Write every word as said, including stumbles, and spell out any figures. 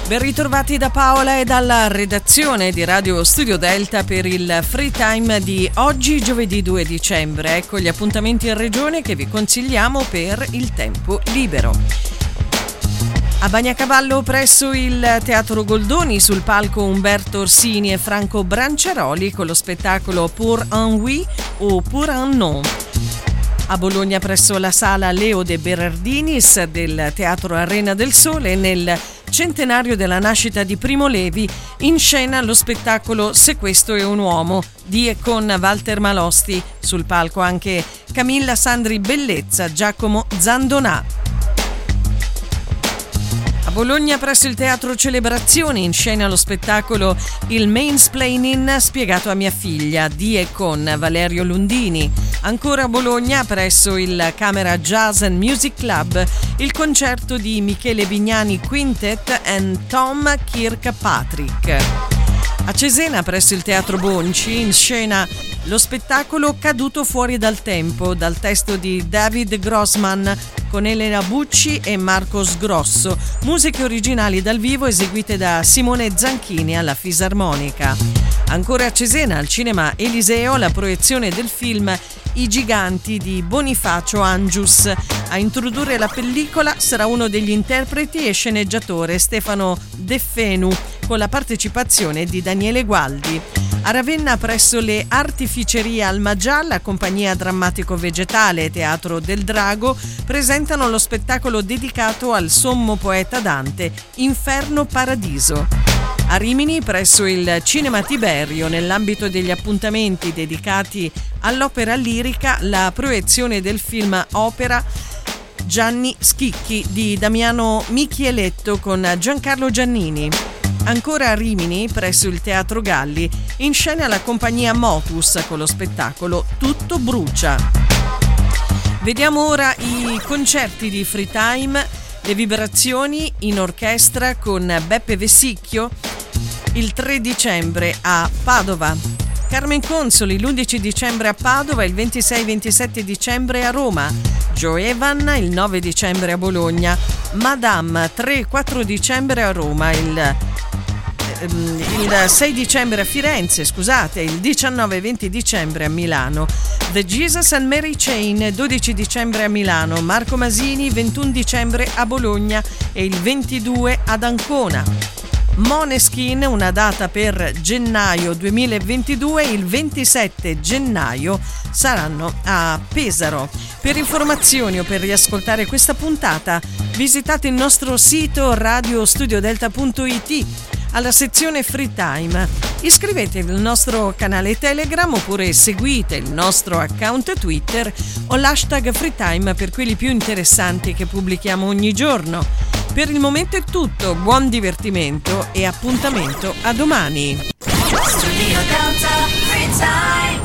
Ben ritrovati da Paola e dalla redazione di Radio Studio Delta per il Free Time di oggi, giovedì due dicembre. Ecco gli appuntamenti in regione che vi consigliamo per il tempo libero. A Bagnacavallo, presso il Teatro Goldoni, sul palco Umberto Orsini e Franco Branciaroli con lo spettacolo Pour un oui o Pour un non. A Bologna, presso la sala Leo de Berardinis del Teatro Arena del Sole, nel centenario della nascita di Primo Levi, in scena lo spettacolo Se questo è un uomo di e con Walter Malosti. Sul palco anche Camilla Sandri Bellezza, Giacomo Zandonà. A Bologna, presso il Teatro Celebrazioni, in scena lo spettacolo Il Mansplaining spiegato a mia figlia di e con Valerio Lundini. Ancora a Bologna, presso il Camera Jazz and Music Club, il concerto di Michele Vignani Quintet and Tom Kirkpatrick. A Cesena, presso il Teatro Bonci, in scena lo spettacolo Caduto fuori dal tempo, dal testo di David Grossman, con Elena Bucci e Marcos Grosso, musiche originali dal vivo eseguite da Simone Zanchini alla fisarmonica. Ancora a Cesena, al Cinema Eliseo, la proiezione del film I giganti di Bonifacio Angius. A introdurre la pellicola sarà uno degli interpreti e sceneggiatore Stefano De Fenu, con la partecipazione di Daniele Gualdi. A Ravenna, presso le Artificerie Almagià, la compagnia drammatico vegetale e Teatro del Drago presentano lo spettacolo dedicato al sommo poeta Dante, Inferno Paradiso. A Rimini, presso il Cinema Tiberio, nell'ambito degli appuntamenti dedicati all'opera lirica, la proiezione del film opera Gianni Schicchi di Damiano Michieletto con Giancarlo Giannini. Ancora a Rimini, presso il Teatro Galli, in scena la compagnia Motus con lo spettacolo Tutto brucia. Vediamo ora i concerti di Free Time, le vibrazioni in orchestra con Beppe Vessicchio il tre dicembre a Padova. Carmen Consoli l'undici dicembre a Padova, il ventisei ventisette dicembre a Roma. Joe Evan il nove dicembre a Bologna. Madame tre quattro dicembre a Roma, il il sei dicembre a Firenze, scusate, il diciannove venti dicembre a Milano. The Jesus and Mary Chain dodici dicembre a Milano. Marco Masini ventuno dicembre a Bologna e il ventidue ad Ancona. Måneskin, una data per gennaio duemilaventidue, il ventisette gennaio saranno a Pesaro. Per informazioni o per riascoltare questa puntata visitate il nostro sito radio studio delta punto it. Alla sezione Free Time iscrivetevi al nostro canale Telegram oppure seguite il nostro account Twitter o l'hashtag Free Time per quelli più interessanti che pubblichiamo ogni giorno. Per il momento è tutto, buon divertimento e appuntamento a domani. Studio Delta Free Time.